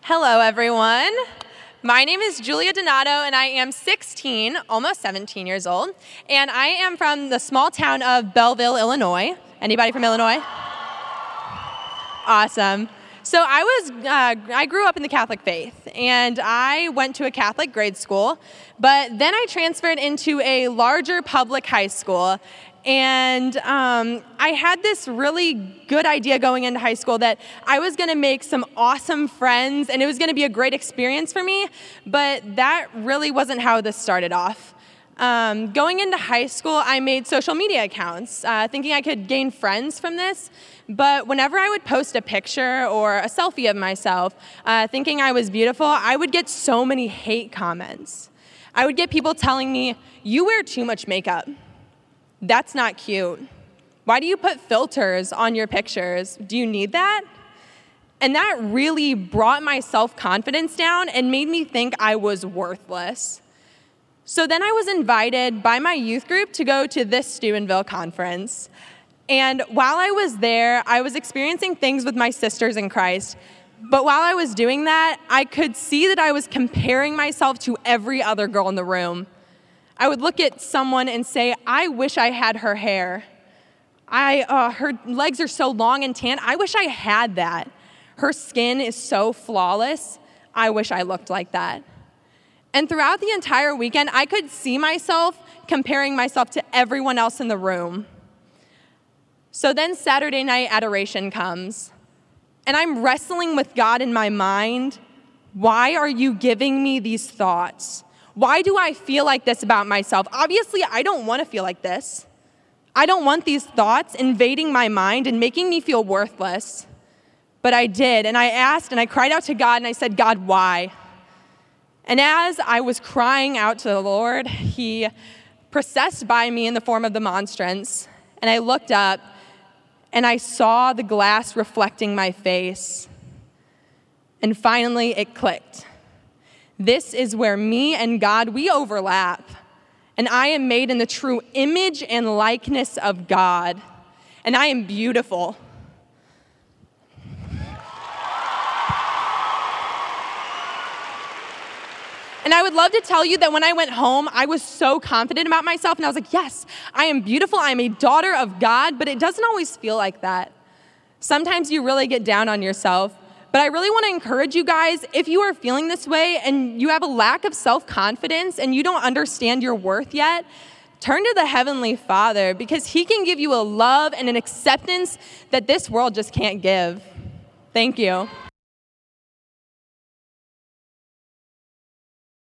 Hello, everyone. My name is Julia Donato, and I am 16, almost 17 years old, and I am from the small town of Belleville, Illinois. Anybody from Illinois? Awesome. So I grew up in the Catholic faith, and I went to a Catholic grade school, but then I transferred into a larger public high school. And I had this really good idea going into high school that I was going to make some awesome friends and it was going to be a great experience for me, but that really wasn't how this started off. Going into high school, I made social media accounts, thinking I could gain friends from this, but whenever I would post a picture or a selfie of myself, thinking I was beautiful, I would get so many hate comments. I would get people telling me, "You wear too much makeup. That's not cute. Why do you put filters on your pictures? Do you need that?" And that really brought my self-confidence down and made me think I was worthless. So then I was invited by my youth group to go to this Steubenville conference. And while I was there, I was experiencing things with my sisters in Christ. But while I was doing that, I could see that I was comparing myself to every other girl in the room. I would look at someone and say, "I wish I had her hair. Her legs are so long and tan. I wish I had that. Her skin is so flawless. I wish I looked like that." And throughout the entire weekend, I could see myself comparing myself to everyone else in the room. So then Saturday night adoration comes, and I'm wrestling with God in my mind. Why are you giving me these thoughts? Why do I feel like this about myself? Obviously, I don't want to feel like this. I don't want these thoughts invading my mind and making me feel worthless. But I did, and I asked, and I cried out to God, and I said, "God, why?" And as I was crying out to the Lord, He processed by me in the form of the monstrance, and I looked up, and I saw the glass reflecting my face. And finally, it clicked. This is where me and God, we overlap. And I am made in the true image and likeness of God. And I am beautiful. And I would love to tell you that when I went home, I was so confident about myself. And I was like, yes, I am beautiful. I am a daughter of God. But it doesn't always feel like that. Sometimes you really get down on yourself. But I really want to encourage you guys, if you are feeling this way and you have a lack of self-confidence and you don't understand your worth yet, turn to the Heavenly Father because He can give you a love and an acceptance that this world just can't give. Thank you.